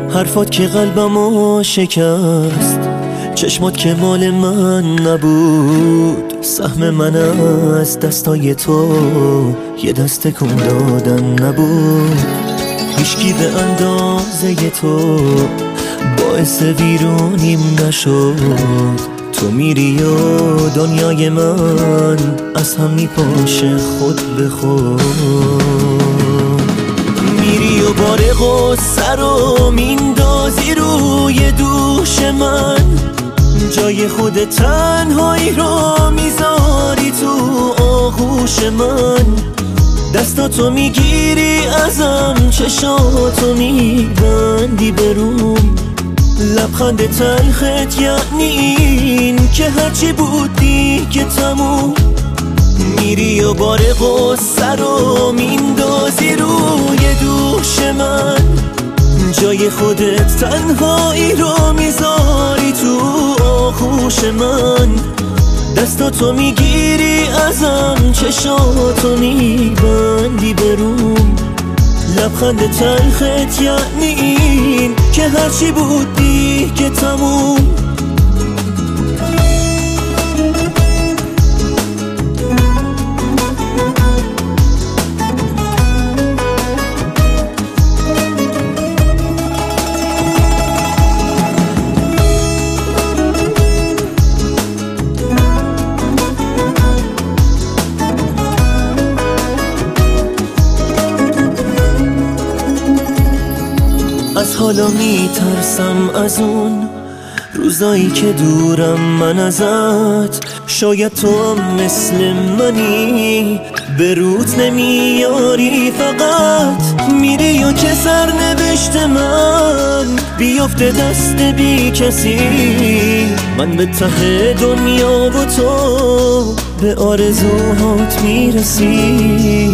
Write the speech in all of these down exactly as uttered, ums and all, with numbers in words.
حرفات که قلبمو شکست، چشمات که مال من نبود. سهم من از دستای تو یه دست کن دادن نبود. هیچکی به اندازه تو باعث ویرونیم نشد. تو میری و دنیای من از هم میپاشه خود به خود. میری و بار غصه رو میندازی روی دوش من، جای خود تنهایی رو میذاری تو آغوش من. دستاتو میگیری ازم، چشاتو میبندی بروم. لبخند تلخت یعنی این که هرچی بودی که تموم. میری و بار غصه رو میندازی روی دوش من، جای خودت تنهایی رو میذاری تو آغوش من. دستاتو میگیری ازم، چشاتو میبندی بروم. لبخند تلخت یعنی این که هرچی بودی که تموم. از حالا میترسم از اون روزایی که دورم من ازت. شاید تو هم مثل منی، به روت نمیاری، فقط میری و که سرنوشت من بیافته دست بی کسی. من به ته دنیا و تو به آرزوهات میرسی.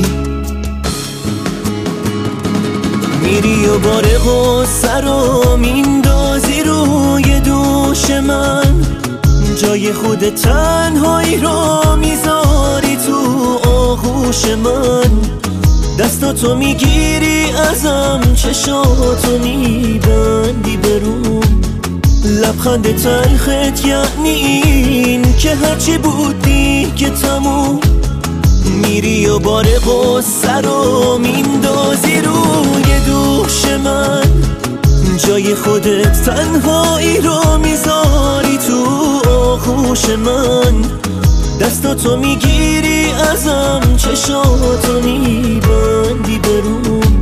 میری و بار غصه رو میندازی روی دوش من، جای خود تنهایی رو میذاری تو آغوش من. دستاتو میگیری ازم، چشاتو میبندی بروم. لبخند تلخت یعنی این که هرچی بودی که تموم. میری و بار غصه رو میندازی روی دوش من، جای خودت تنهایی رو میذاری تو آغوش من. دستاتو میگیری ازم، چشاتو میبندی بروم.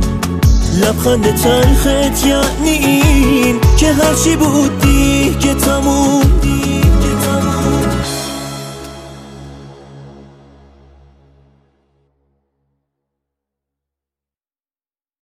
لبخند تلخت یعنی این که هرچی بودی که تموم.